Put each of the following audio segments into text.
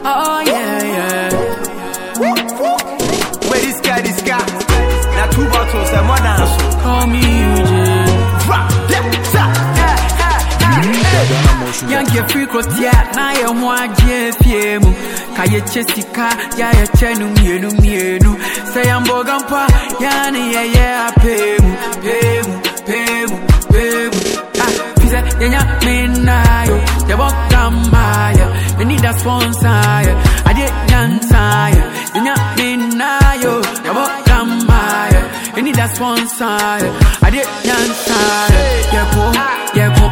Oh yeah. Where this guy? Now 2 bottles and 1 ounce. Call me UJ. Yanke frequent ya na ye ho agye fiemu kaye chesika ya ye chenu mienu say amboga mpa ya ne ye apemu fize yenya minayo ye bokamaya me need a sponsor ade nyansaya yenya minayo ye bokamaya me need a sponsor ade nyansaya yeko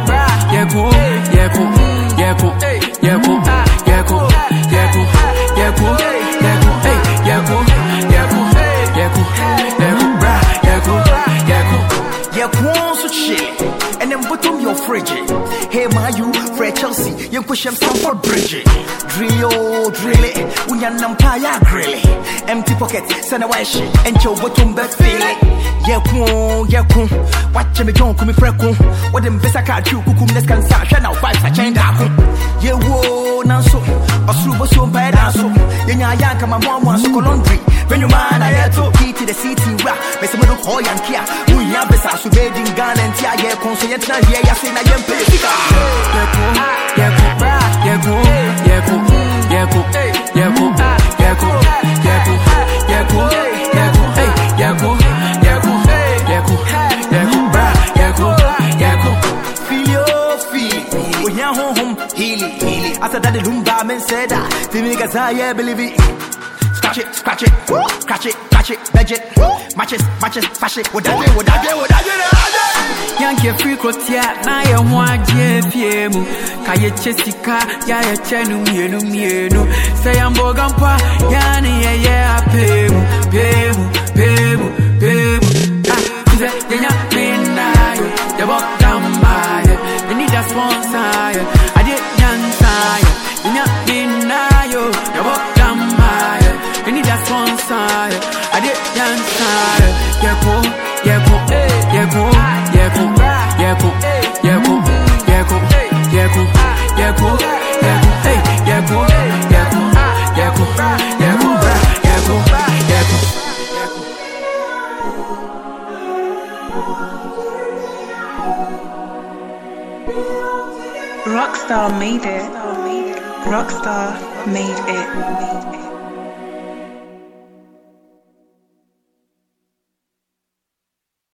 and then bottom your fridge. Hey, my you, Fred Chelsea, you push him Stamford Bridge. Drill it, Unyanam Paya grill it. Empty pocket, send a wash, and your bottom best feel it. Yakun, watch me don't come freckle. What them best I can't do, Kukum, let's cancel, now 5 I change that. Ye wo, Nanso, or Subo so bad, so. Yanka, my mom wants to go laundry. When you man, I had to eat to the city, rap, Mr. Middle Hoy and Kia. We have the Sasu Bedding Gun and Tia, consent, I say, I am Pelica. After that, the Lumba men said that the niggas I believe it. Scratch it, budget, matches, fash it. What I Yanke frequent ya na ye ho agye fiemu kaye chesika ya ye chenu mienu say amboga mpa ya ne ye apemu fize yenya minayo ye bokamaya me need a sponsor ade nyansaya yenya minayo ye bokamaya me need a sponsor ade nyansaya yeko Rockstar made it. Rockstar made it.